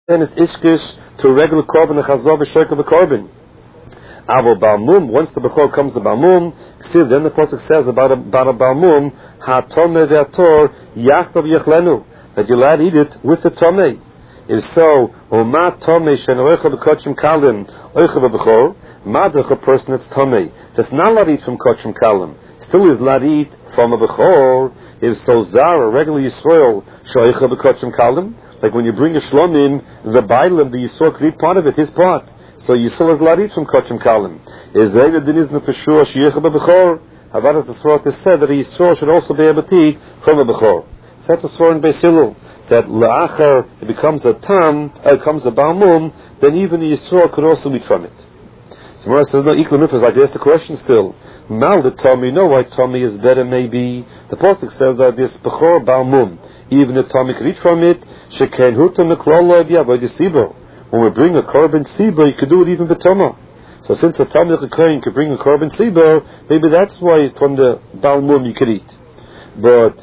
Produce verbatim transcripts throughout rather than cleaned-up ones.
then it's ishkish to a regular korban, a chazor, v'shoik of a korban. Avo balmum, once the bechor comes to balmum, then the pasuk says about a, about a balmum, ha-tomeh ve'ator yachtav yechlenu, that you'll allowed to eat it with the tomeh. If so, Oma Tomei Shenoicha B'Kochim Kalim Oicha B'Bechor, Madach, a person that's Tomei, that's not allowed to eat from Kochim Kalim, still is allowed to eat from a Bechor. If so, Zar, a regular Yisrael, Shoicha B'Kochim Kalim, like when you bring a Shlomim, the Bailam, the Yisrael could eat part of it, his part. So Yisrael is allowed to eat from Kochim Kalim. Is Zayda Dinizna for sure, Shoicha B'Bechor? Havadat Yisrael is said that a Yisrael should also be able to eat from a Bechor. So that's a swear in Beis Hillel, that la'achar it becomes a tam, it becomes a balmum, then even the Yisrael could also eat from it. So Mara says, no, ikla mifas, like ask the question still. Mal the Tommy, no, why Tommy is better maybe. The Pasuk says that this bechor balmum, even the Tommy could eat from it, sheken huta meklala b'yavoy the sibo. When we bring a korban sibo, you could do it even b'toma. So since a Tommy Kohen could bring a korban sibo, maybe that's why from the balmum you could eat. But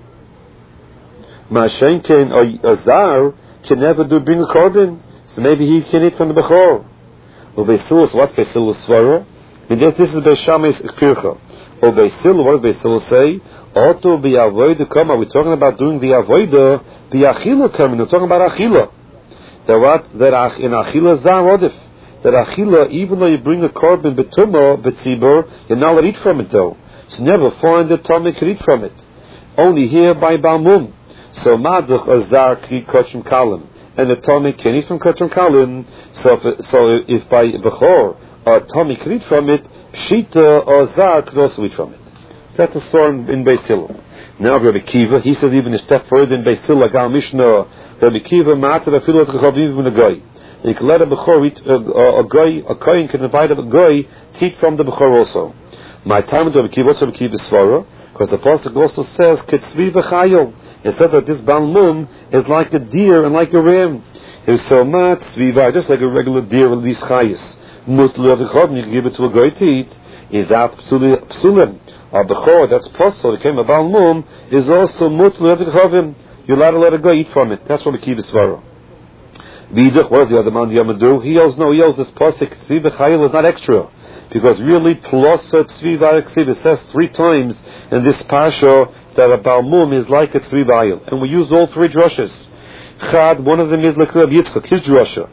Mashenken or Azar can never do bring a korban, so maybe he can eat from the bechor. Or Beisilus, what's Beisilus svara? This is Beishamay's pircha. Or Beisilus, what does Beisilus say? Oto bi'avoida come. Are we talking about doing the avoida? Bi'achila coming. We're talking about achila. That what? That in achila zar odif. That achila, even though you bring a korban betumah betzibur, you're not allowed to eat from it though. So never find that Tommy can eat from it. Only here by balmum. So Maduch Azar Kri Kochim Kalim, and the Tommy can eat from Kochim Kalim. So if, so if by Bechor or Tommy can eat from it, Pshita or Azar could also eat from it. That's a story in Beis Hillel. Now Rabbi Kiva, he says even a step further in Beis Hillel, like our Mishnah, Rabbi Kiva Matav Afilut Chavim from the Goy. You can let a Bechor eat a, a, a Goy, a Kohen can invite a Goy to eat from the Bechor also. My time with Rabbi Kiva, what's Rabbi Kiva's svara? Because the Pasuk also says Ketzvi v'chayil. It said that this balmum is like a deer and like a ram. It's so much tzviva, just like a regular deer with these chayis. Mutlu of the chod, you can give it to a goy to eat. Is that psulim? Or bechor, that's possible. It came a balmum is also mutlu of the chodim. You're allowed to let a goy eat from it. That's what we keep the svara. Vidach, what does the other man Yama do? He yells no, he yells this pasuk tzviva chayil is not extra. Because really, plus tzviva ksiv, it says three times in this parsha that a balmum is like a tzviva, and we use all three drushes. Chad, one of them is like Rabbi Yitzchak, his drusha.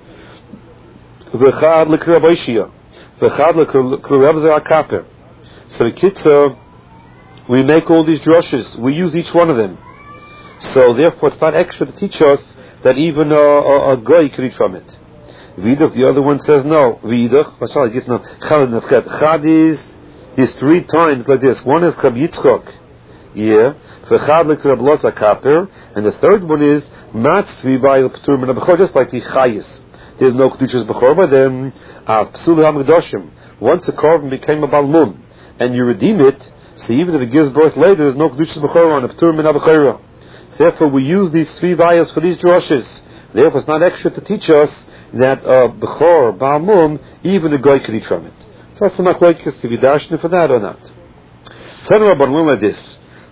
V'chad like Rabbi Ishia. V'chad like Rabbi Zerakaper. So the kitzah, we make all these drushes. We use each one of them. So therefore, it's not extra to teach us that even a, a, a guy can eat from it. Vidach, the other one says no. Vidach, what's all I guess now? Chad is is three times like this. One is Rabbi Yitzchak. Yeah. V'chad like Rabbi Losa Kaper, and the third one is Matzvi by the Ptur Min Bechor, just like the Chayis. There's no Kedushas Bechor by them. Av Psul HaMikdoshim. Once a korban became a balmum, and you redeem it, so even if it gives birth later, there's no Kedushas Bechor on the Ptur Min Bechor. Therefore, we use these three vayas for these drushes. Therefore, it's not extra to teach us that uh, Bechor, balmum, even the goy could eat from it. So that's the machlokes to be dashing for that or not. Tell me about like this.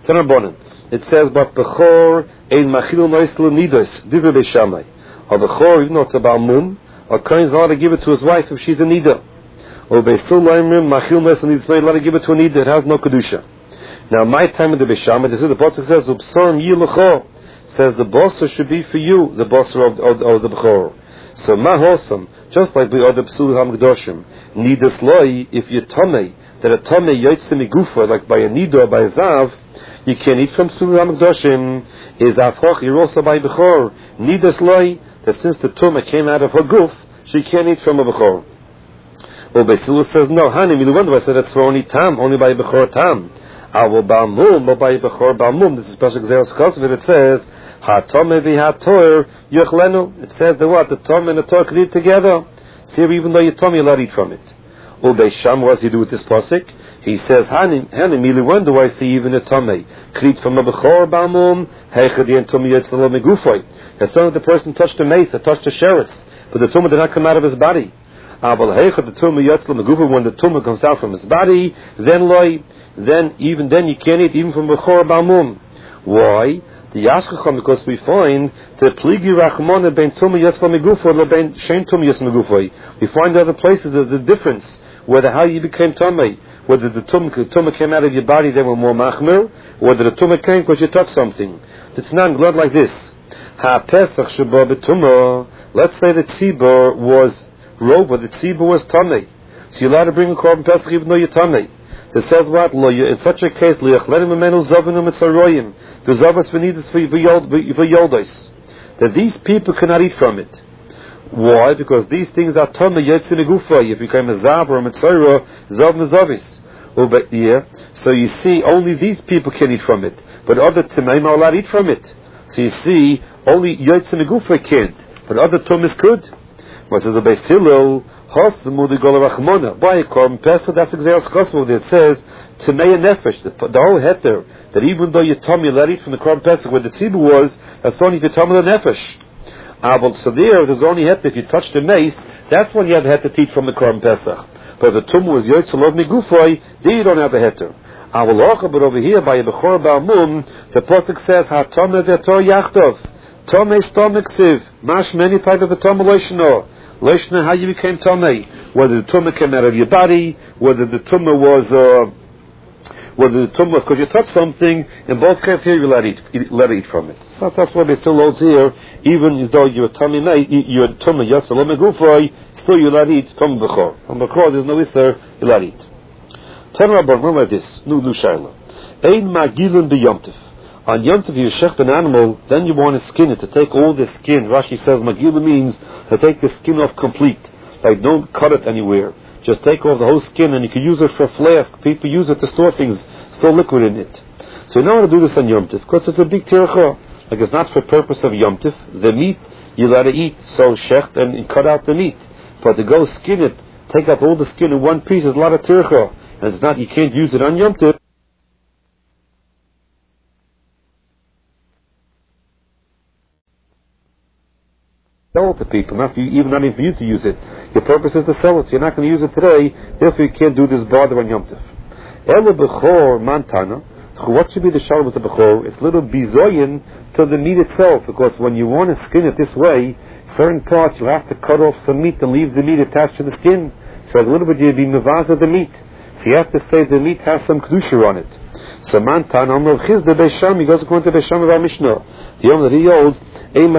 It says, but Bechor ein machil noisel nidos divrei Beishamai. Or Bechor, even though it's a balmum, a kohen is allowed to give it to his wife if she's a nida. Or Beisul loimrim machil noisel nidos, allowed to give it to a nida. It has no kedusha. Now, my time in the Beishamai, this is the pasuk says, Ubsorim yilucho, says the bosser should be for you, the bosser of, of, of the Bechor. So mahosam, just like we are the psul hamgdoshim, nidas loy, if you tomei that a tomei yotzim igufa, like by a nido or by a zav, you can eat from psul hamgdoshim. Is afroch you're also by bechor nidas loy, that since the tumah came out of her guf, she can't eat from a bechor. Well, Beisilus says no. Hani miluvandu, I said that's for only tam, only by bechor tam. Our balmum, or by bechor balmum. This is special example because of it. It says. Ha-tomeh v'ha-toer yechlenu. It says the what? The tomeh and the toer could eat together. See, even though you're tomeh, you're allowed to eat from it. Well, Beisham, what does he do with this pasuk? He says, Hani, Hani, Mili, when do I see even a tomeh could eat from a bechor balmum? Heichadi and tomeh yetzalo megufoy. As soon as the person touched the mace, or touched the sheretz, but the tumah did not come out of his body. Aval heichad the tumah yetzalo megufoy. When the tumah comes out from his body, then loy, then even then you can't eat even from bechor balmum. Why? The Yashkacham, because we find the Pligi Rachmona ben Tumah Yasla Megufo lebein Shein Tumah Yasla Megufo. We find other places the, the difference, whether how you became Tumah, whether the Tumah, tumah came out of your body, they were more Machmir, whether the Tumah came because you touched something. It's not blood like this. Ha Pesach Shabbat Betumah. Let's say the Tzibur was Rova, the Tzibur was Tumah. So you're allowed to bring a Korban Pesach even though you're Tumah. So it says what? In such a case, that these people cannot eat from it. Why? Because these things are Tumah Yetzin Gufa. If you become a Zav or a Mitzorah, Zav Mezavis. So you see, only these people can eat from it. But other Tamaim are allowed to eat from it. So you see, only Yetzin Gufa can't. But other Tumas could. What says the Beis Hillel? Why Korban Pesach? That's exactly what it says. Tmei Nefesh, the, the whole heter, that even though you tell me let eat from the Korban Pesach where the tzibur was, that's only if you tell me the Nefesh. Ah, so there, there's only heter if you touch the mace. That's when you have the heter to eat from the Korban Pesach. But if the tumah was Yotzalov Megufay, then you don't have the heter. Ah, but over here by Bechor Ba'amum, the pasuk says HaTomeh V'Tor Yachtov, Tomei Stomach Siv, Mash many type of a Tomeh Loishno. Leshna, how you became Tomei, whether the tumah came out of your body, whether the tumah was, uh, whether the tumah was because you touched something. In both cases, here you let eat, eat, let eat from it. So that's why they still holds here, even though you're a tummy mate, you're a tumah yasalom megufay, still you let eat from bechor. From bechor, there's no iser, you let eat. Ten rabban, not like this. Nu nu shaila. Ein magilun b'yomtiv. On Yom Tov, you shecht an animal, then you want to skin it, to take all the skin. Rashi says, Magila means to take the skin off complete. Like, don't cut it anywhere. Just take off the whole skin, and you can use it for a flask. People use it to store things, store liquid in it. So you know how to do this on Yom Tov, because it's a big tircha. Like, it's not for purpose of Yom Tov. The meat, you let it eat, so shecht, and cut out the meat. But to go skin it, take out all the skin in one piece, is a lot of tircha. And it's not, you can't use it on Yom Tov. Sell it to people, not for you, even not even for you to use it. Your purpose is to sell it, so you're not going to use it today, therefore you can't do this bother on Yom Tov. Ela b'chor mantana, what should be the shalom with the b'chor? It's a little bizoyin to the meat itself, because when you want to skin it this way, certain parts you have to cut off some meat and leave the meat attached to the skin. So a little bit you'll be mevaza the meat. So you have to say the meat has some kedusha on it. So mantana, Amrav Chizda Beisham, he goes according to Beisham of our Mishnah. The Yom that he holds, you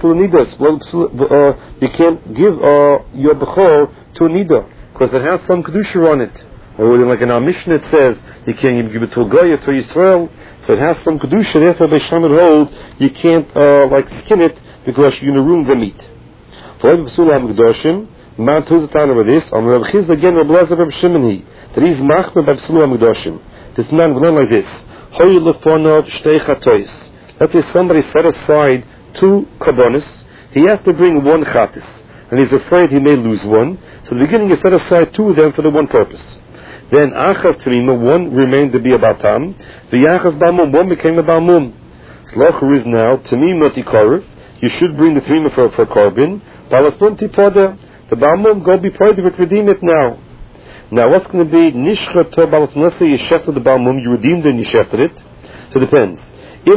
can't give uh, your bechor to a nida because it has some kedusha on it. Or like in our Mishnah it says you can't give it to a goy or to Yisrael, so it has some kedusha. Therefore, Beisham would hold you can't uh, like skin it because you're going to ruin the meat. For every psula hamgdoshim, man who's the time over this. On Reb Chizda again, Reb Lezer Reb Shimoni, that he's machmer by psula hamgdoshim. This man will learn like this: Hoy lefonov shtei chatois. Let's say somebody set aside two karbonis, he has to bring one chatis, and he's afraid he may lose one. So in the beginning he set aside two of them for the one purpose. Then achav trima, one remained to be a batam, the yachav balmum, one became a balmum. Slocher is now tamim notikorev, you should bring the trima for, for carbon, balasmum tipoda, the balmum, go be part of it, redeem it now. Now what's going to be nishcha to balasmum? Let's say you shechted the balmum, you redeemed it and you shechted it, so it depends. If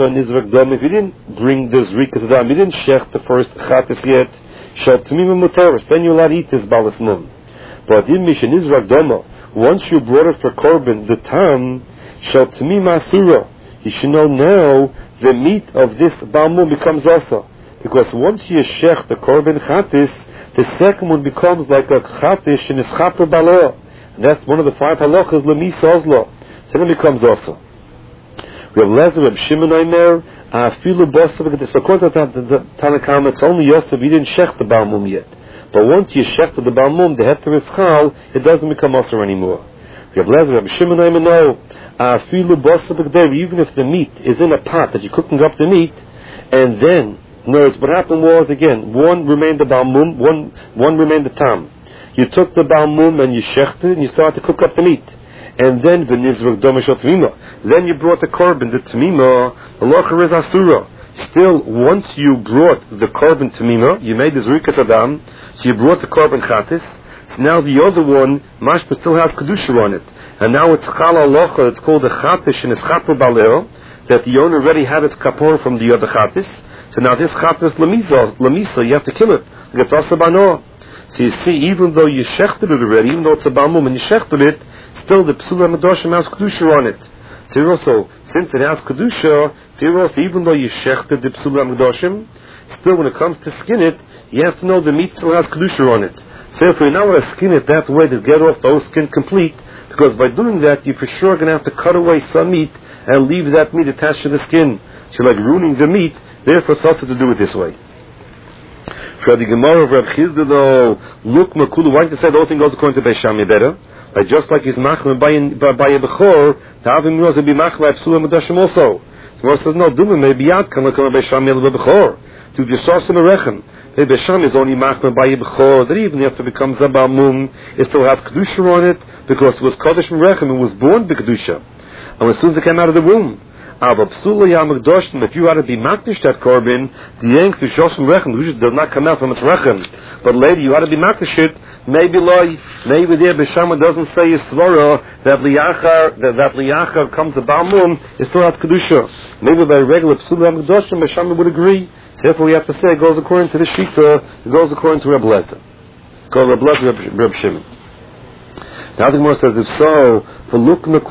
you didn't bring the zrikas adam, you didn't shech the first chatis yet, shall tamim muteris, then you'll not eat this balas mum. But in mission is ragdama, once you brought it for korban, the tam shall tamim asura. You should know now the meat of this balmum becomes also, because once you shech the korban chatis, the second one becomes like a chatish in its chaper baleh. That's one of the five halachas lemis ozlo. So it becomes also. We have Lezer, Reb Shimon Omer, Afilu Bosav. So according to Tanakam, it's only Yosef. You didn't shech the balmum yet, but once you shech the balmum, the heter is chal. It doesn't become osir anymore. We have Lezer, Reb Shimon Omer. No, Afilu Bosav. Even if the meat is in a pot that you're cooking up the meat, and then, in other words, what happened was again, one remained the balmum, one one remained the tam. You took the balmum and you shecht it, and you started to cook up the meat. And then v'nizruk domeshot tamima. Then you brought the korban, the tamima. The locher is asura. Still, once you brought the korban tamima, you made the zrikas adam. So you brought the korban chatis. So now the other one, mashma, still has kedusha on it. And now it's chala locha. It's called the chatish and it's chaper baleo. that the owner already had its kapor from the other chatis. So now this chatis lamisa, lamisa, you have to kill it. It's also bano. So you see, even though you shechted it already, even though it's a balmum and you shechted it, still the psula medoshim has kedusha on it. So also, since it has kedusha, so also, even though you shechted the psula medoshim, still when it comes to skin it, you have to know the meat still has kedusha on it. So if you're not going to skin it that way to get off the whole skin complete, because by doing that, you're for sure going to have to cut away some meat and leave that meat attached to the skin. So you're like ruining the meat, therefore it's also to do it this way. For the Gemara of Reb Chizda though, look Makulu, why did you say the whole thing goes according to Beishami better? Like just like his machma by a bechor, to have him knows to be machma by psula medashim also. The Gemara says no, duma maybe yad can look at Beishami el bechor. To the source of the rechem. The Beishami is only machma by a bechor, that even after it becomes a balmum, it still has kedusha on it, because it was kodesh from rechem, it was born by kedusha. And as soon as it came out of the womb, aber psula yamagdoshim, if you had to be makdish that korban, the yank to shosh from rechem, which does not come out from its rechem, but later you had to be makdish it, maybe loy, maybe there Beishama doesn't say yisvara that liyachar that, that liyachar comes a balmum, it still has kedusha. Maybe by regular psula yamagdoshim, Beishama would agree. So therefore we have to say it goes according to the shita, it goes according to Reb Lezer. Called Reb Lezer, Reb Shimon. The other Gemara says if so, for look